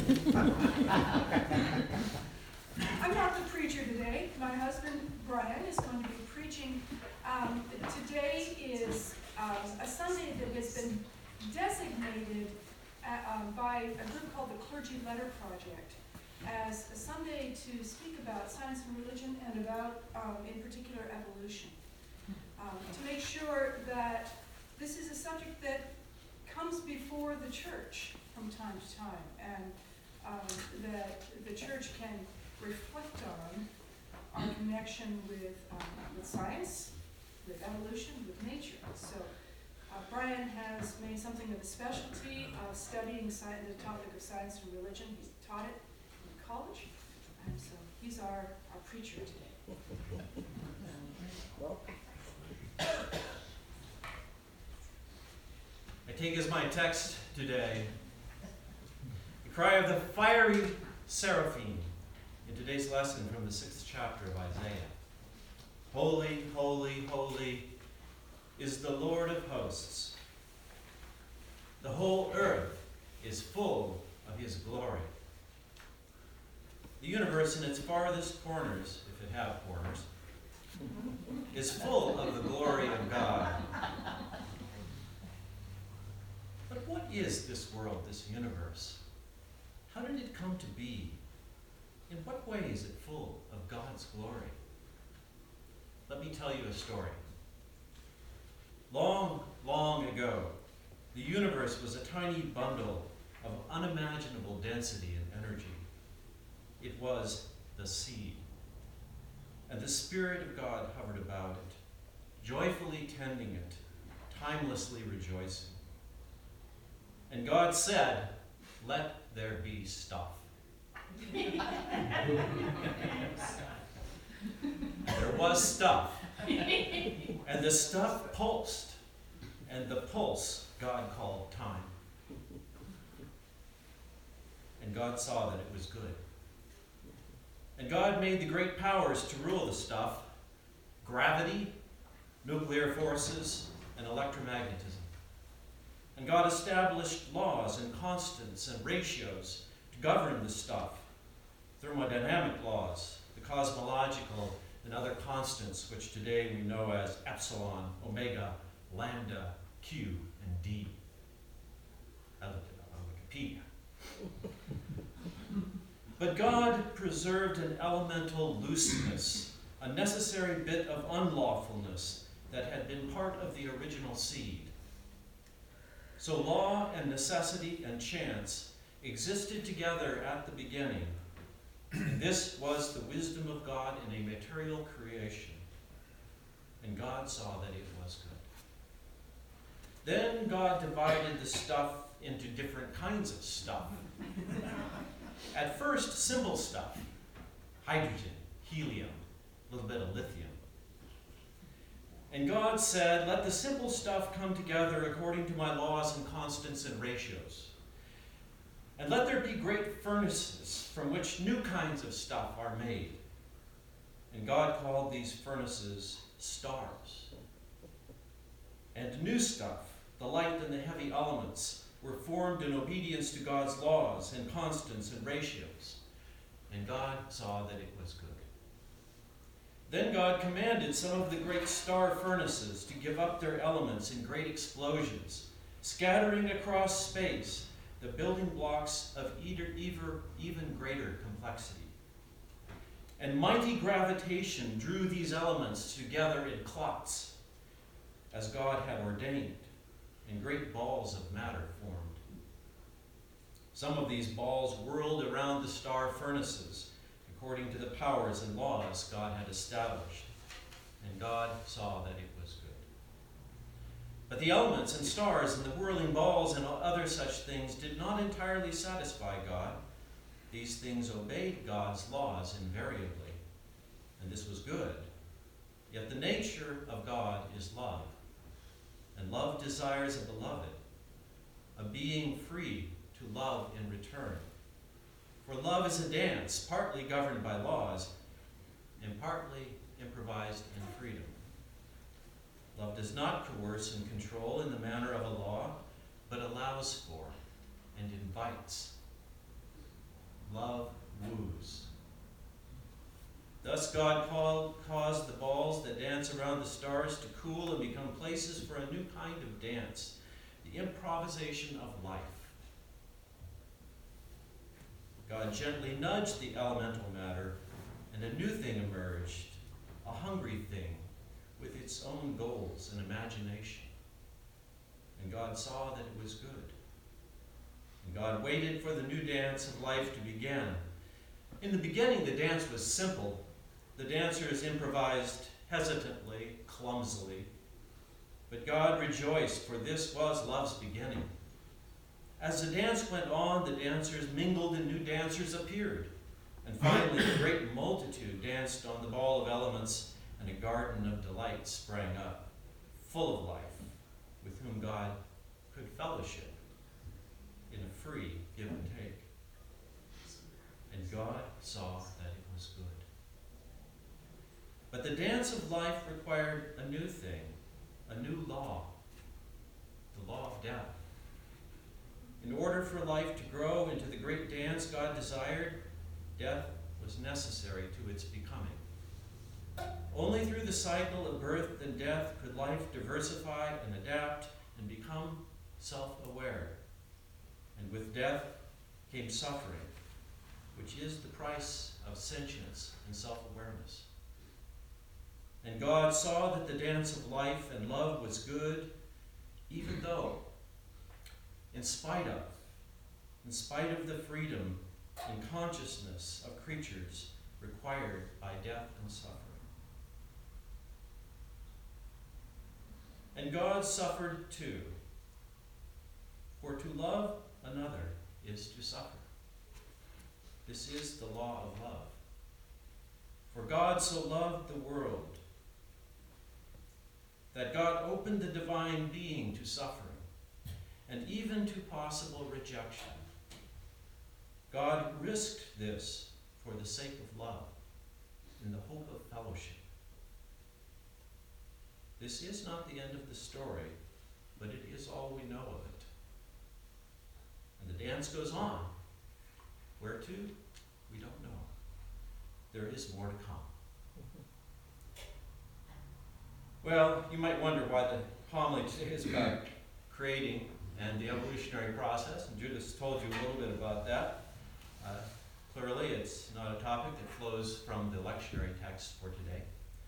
I'm not the preacher today. My husband, Brian, is going to be preaching. Today is a Sunday that has been designated by a group called the Clergy Letter Project as a Sunday to speak about science and religion and about, in particular, evolution. To make sure that this is a subject that comes before the church from time to time, and that the church can reflect on our connection with science, with evolution, with nature. So Brian has made something of a specialty of studying the topic of science and religion. He's taught it in college, and so he's our preacher today. I take as my text today the cry of the fiery seraphim in today's lesson from the 6th chapter of Isaiah. Holy, holy, holy is the Lord of hosts. The whole earth is full of his glory. The universe in its farthest corners, if it have corners, is full of the glory of God. But what is this world, this universe? How did it come to be? In what way is it full of God's glory? Let me tell you a story. Long, long ago, the universe was a tiny bundle of unimaginable density and energy. It was the seed. And the Spirit of God hovered about it, joyfully tending it, timelessly rejoicing. And God said, "Let there be stuff." And there was stuff. And the stuff pulsed. And the pulse God called time. And God saw that it was good. And God made the great powers to rule the stuff: gravity, nuclear forces, and electromagnetism. And God established laws and constants and ratios to govern the stuff: thermodynamic laws, the cosmological and other constants, which today we know as epsilon, omega, lambda, Q, and D. I looked it up on Wikipedia. But God preserved an elemental looseness, a necessary bit of unlawfulness that had been part of the original seed. So law and necessity and chance existed together at the beginning. And this was the wisdom of God in a material creation. And God saw that it was good. Then God divided the stuff into different kinds of stuff. At first, simple stuff: hydrogen, helium, a little bit of lithium. And God said, "Let the simple stuff come together according to my laws and constants and ratios. And let there be great furnaces from which new kinds of stuff are made." And God called these furnaces stars. And new stuff, the light and the heavy elements, were formed in obedience to God's laws and constants and ratios. And God saw that it was good. Then God commanded some of the great star furnaces to give up their elements in great explosions, scattering across space the building blocks of even greater complexity. And mighty gravitation drew these elements together in clots, as God had ordained, and great balls of matter formed. Some of these balls whirled around the star furnaces, according to the powers and laws God had established. And God saw that it was good. But the elements and stars and the whirling balls and other such things did not entirely satisfy God. These things obeyed God's laws invariably, and this was good. Yet the nature of God is love, and love desires a beloved, a being free to love in return. For love is a dance, partly governed by laws, and partly improvised in freedom. Love does not coerce and control in the manner of a law, but allows for and invites. Thus God caused the balls that dance around the stars to cool and become places for a new kind of dance, the improvisation of life. God gently nudged the elemental matter, and a new thing emerged, a hungry thing with its own goals and imagination. And God saw that it was good. And God waited for the new dance of life to begin. In the beginning, the dance was simple. The dancers improvised hesitantly, clumsily. But God rejoiced, for this was love's beginning. As the dance went on, the dancers mingled and new dancers appeared. And finally, a great multitude danced on the ball of elements, and a garden of delight sprang up, full of life, with whom God could fellowship in a free give and take. And God saw that it was good. But the dance of life required a new thing, a new law, the law of death. In order for life to grow into the great dance God desired, death was necessary to its becoming. Only through the cycle of birth and death could life diversify and adapt and become self-aware. And with death came suffering, which is the price of sentience and self-awareness. And God saw that the dance of life and love was good, even though, in spite of the freedom and consciousness of creatures required by death and suffering. And God suffered too, for to love another is to suffer. This is the law of love. For God so loved the world that God opened the divine being to suffering and even to possible rejection. God risked this for the sake of love, in the hope of fellowship. This is not the end of the story, but it is all we know of it. And the dance goes on. Where to? We don't know. There is more to come. Well, you might wonder why the homily today is about creating and the evolutionary process, and Judith told you a little bit about that. Clearly, it's not a topic that flows from the lectionary text for today.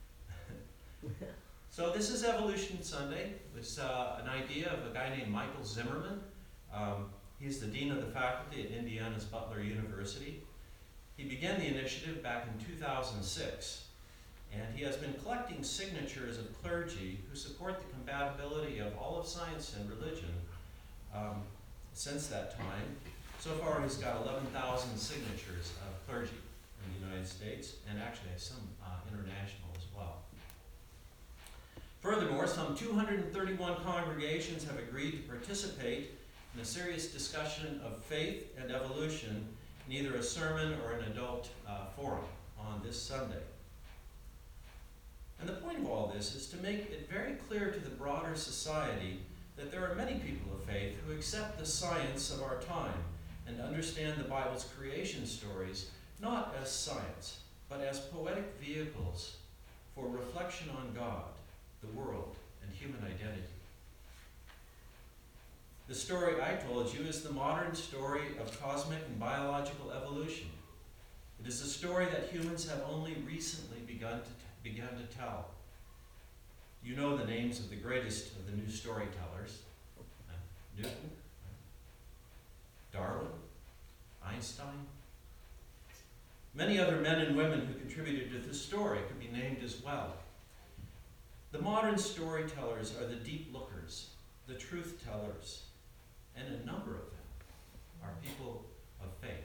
So this is Evolution Sunday. It's an idea of a guy named Michael Zimmerman. He's the dean of the faculty at Indiana's Butler University. He began the initiative back in 2006, and he has been collecting signatures of clergy who support the compatibility of all of science and religion since that time. So far, he's got 11,000 signatures of clergy in the United States, and actually some international as well. Furthermore, some 231 congregations have agreed to participate in a serious discussion of faith and evolution in either a sermon or an adult forum on this Sunday. And the point of all this is to make it very clear to the broader society that there are many people of faith who accept the science of our time and understand the Bible's creation stories not as science, but as poetic vehicles for reflection on God, the world, and human identity. The story I told you is the modern story of cosmic and biological evolution. It is a story that humans have only recently begun to tell. You know the names of the greatest of the new storytellers. Newton, Darwin, Einstein. Many other men and women who contributed to this story could be named as well. The modern storytellers are the deep lookers, the truth tellers, and a number of them are people of faith.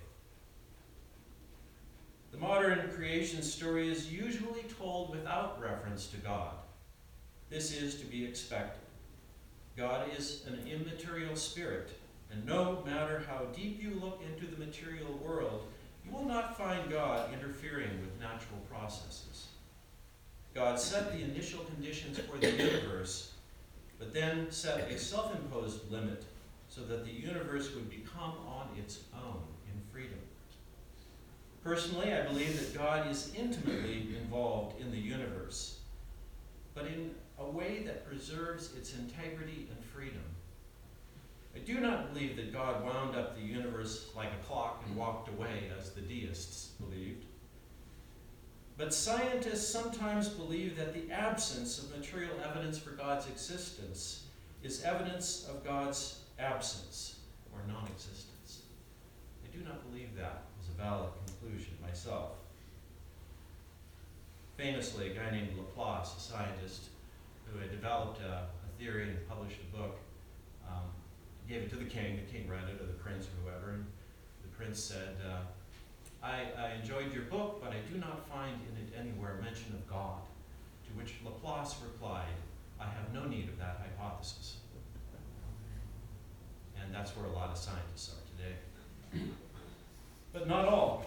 The modern creation story is usually told without reference to God. This is to be expected. God is an immaterial spirit, and no matter how deep you look into the material world, you will not find God interfering with natural processes. God set the initial conditions for the universe, but then set a self-imposed limit so that the universe would become on its own in freedom. Personally, I believe that God is intimately involved in the universe, but in a way that preserves its integrity and freedom. I do not believe that God wound up the universe like a clock and walked away, as the deists believed. But scientists sometimes believe that the absence of material evidence for God's existence is evidence of God's absence or non-existence. I do not believe that is a valid conclusion myself. Famously, a guy named Laplace, a scientist who had developed a theory and published a book, gave it to the king read it, or the prince, or whoever, and the prince said, I enjoyed your book, but I do not find in it anywhere mention of God. To which Laplace replied, I have no need of that hypothesis. And that's where a lot of scientists are today. But not all.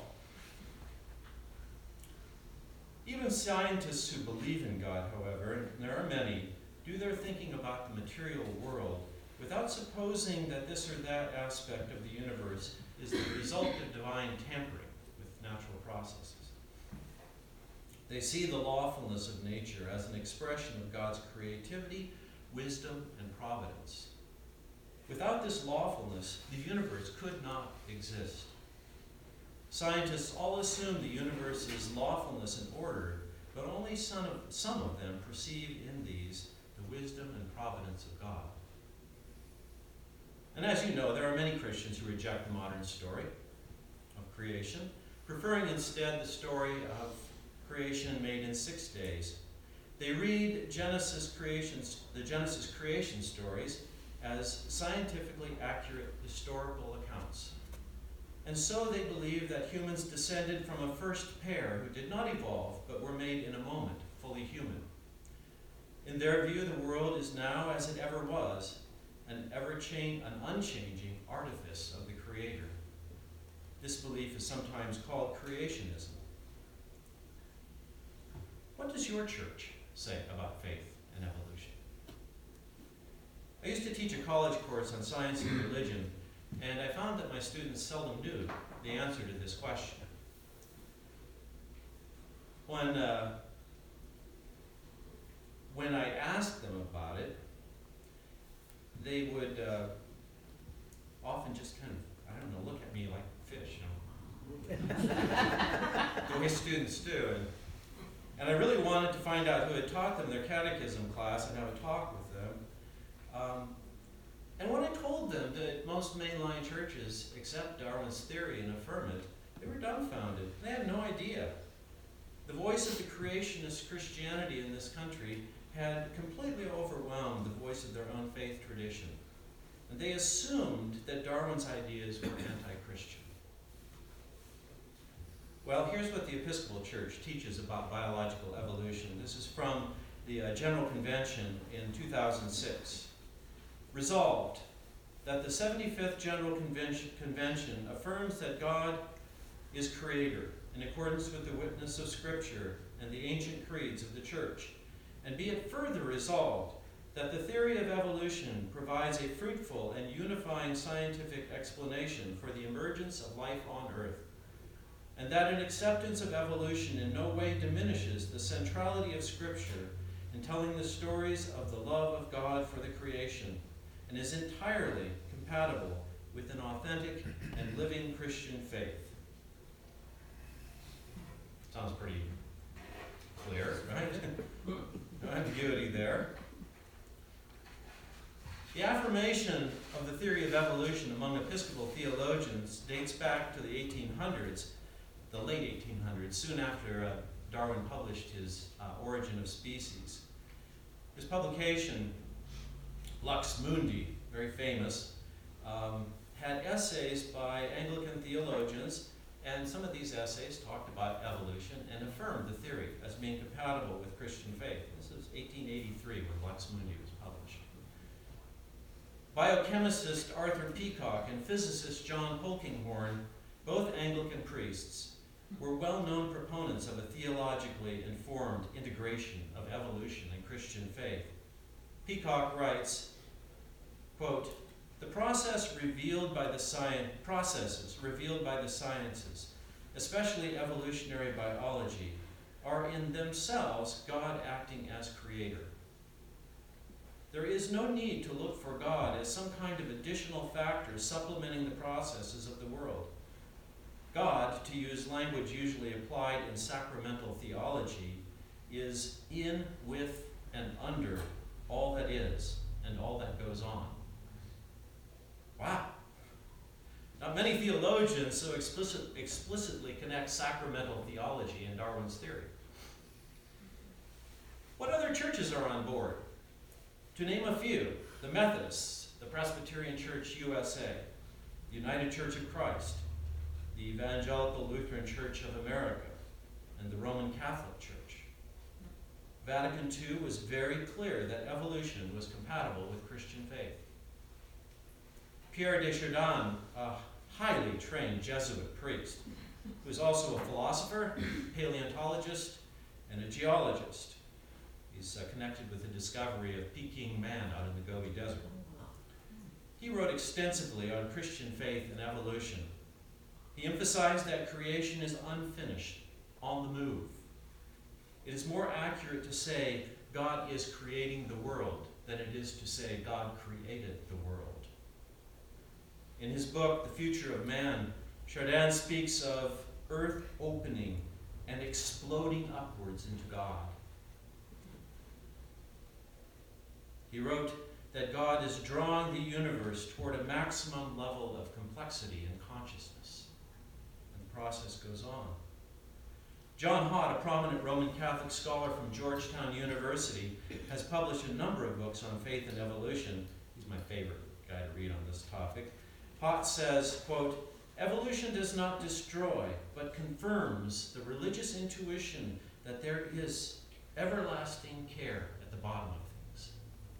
Even scientists who believe in God, however, and there are many, do their thinking about the material world without supposing that this or that aspect of the universe is the result of divine tampering with natural processes. They see the lawfulness of nature as an expression of God's creativity, wisdom, and providence. Without this lawfulness, the universe could not exist. Scientists all assume the universe's lawfulness and order, but only some of them perceive in these the wisdom and providence of God. And as you know, there are many Christians who reject the modern story of creation, preferring instead the story of creation made in 6 days. They read the Genesis creation stories as scientifically accurate historical accounts. And so they believe that humans descended from a first pair who did not evolve, but were made in a moment, fully human. In their view, the world is now, as it ever was, an unchanging artifice of the Creator. This belief is sometimes called creationism. What does your church say about faith and evolution? I used to teach a college course on science and religion, and I found that my students seldom knew the answer to this question. When I asked them about it, they would often just kind of, look at me like fish, the way students do. And I really wanted to find out who had taught them their catechism class and have a talk with them. And when I told them that most mainline churches accept Darwin's theory and affirm it, they were dumbfounded. They had no idea. The voice of the creationist Christianity in this country had completely overwhelmed the voice of their own faith tradition. And they assumed that Darwin's ideas were anti-Christian. Well, here's what the Episcopal Church teaches about biological evolution. This is from the General Convention in 2006. Resolved, that the 75th General Convention affirms that God is Creator in accordance with the witness of Scripture and the ancient creeds of the Church. And be it further resolved that the theory of evolution provides a fruitful and unifying scientific explanation for the emergence of life on Earth, and that an acceptance of evolution in no way diminishes the centrality of Scripture in telling the stories of the love of God for the creation, and is entirely compatible with an authentic and living Christian faith. Sounds pretty clear, right? No ambiguity there. The affirmation of the theory of evolution among Episcopal theologians dates back to the 1800s, the late 1800s, soon after Darwin published his Origin of Species. His publication, Lux Mundi, very famous, had essays by Anglican theologians, and some of these essays talked about evolution and affirmed the theory as being compatible with Christian faith. This is 1883 when Lux Mundi was published. Biochemist Arthur Peacock and physicist John Polkinghorne, both Anglican priests, were well-known proponents of a theologically informed integration of evolution and Christian faith. Peacock writes, quote, "The processes revealed by the sciences especially evolutionary biology, are in themselves God acting as creator. There is no need to look for God as some kind of additional factor supplementing the processes of the world. God, to use language usually applied in sacramental theology, is in, with, and under all that is and all that goes on. Wow. Not many theologians so explicitly connect sacramental theology and Darwin's theory. What other churches are on board? To name a few, the Methodists, the Presbyterian Church USA, the United Church of Christ, the Evangelical Lutheran Church of America, and the Roman Catholic Church. Vatican II was very clear that evolution was compatible with Christian faith. Pierre de Chardin, a highly trained Jesuit priest, who is also a philosopher, paleontologist, and a geologist. He's connected with the discovery of Peking Man out in the Gobi Desert. He wrote extensively on Christian faith and evolution. He emphasized that creation is unfinished, on the move. It is more accurate to say God is creating the world than it is to say God created the world. In his book, The Future of Man, Chardin speaks of earth opening and exploding upwards into God. He wrote that God is drawing the universe toward a maximum level of complexity and consciousness. And the process goes on. John Hott, a prominent Roman Catholic scholar from Georgetown University, has published a number of books on faith and evolution. He's my favorite guy to read on this topic. Hott says, quote, "Evolution does not destroy, but confirms the religious intuition that there is everlasting care at the bottom of things."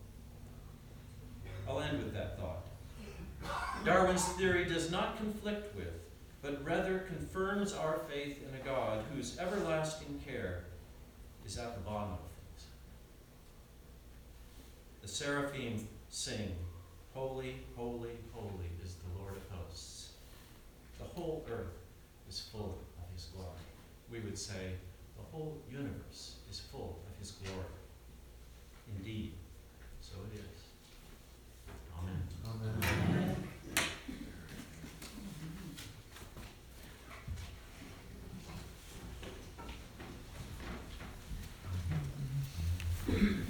I'll end with that thought. Darwin's theory does not conflict with, but rather confirms our faith in a God whose everlasting care is at the bottom of things. The seraphim sing, "Holy, holy, holy is the Lord of hosts. The whole earth is full of his glory." We would say, the whole universe is full of his glory. Indeed, so it is. Amen. Amen. Amen.